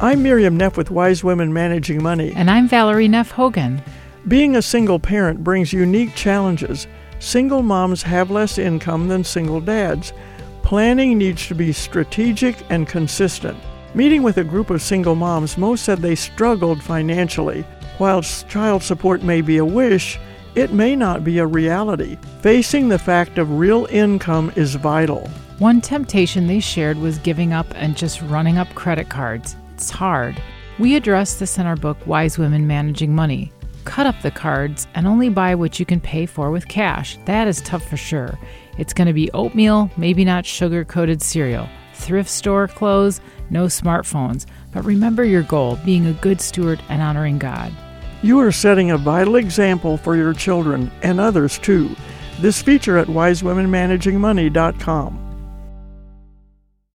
I'm Miriam Neff with Wise Women Managing Money. And I'm Valerie Neff Hogan. Being a single parent brings unique challenges. Single moms have less income than single dads. Planning needs to be strategic and consistent. Meeting with a group of single moms, most said they struggled financially. While child support may be a wish, it may not be a reality. Facing the fact of real income is vital. One temptation they shared was giving up and just running up credit cards. It's hard. We address this in our book, Wise Women Managing Money. Cut up the cards and only buy what you can pay for with cash. That is tough for sure. It's going to be oatmeal, maybe not sugar-coated cereal, thrift store clothes, no smartphones. But remember your goal, being a good steward and honoring God. You are setting a vital example for your children and others too. This feature at wisewomenmanagingmoney.com.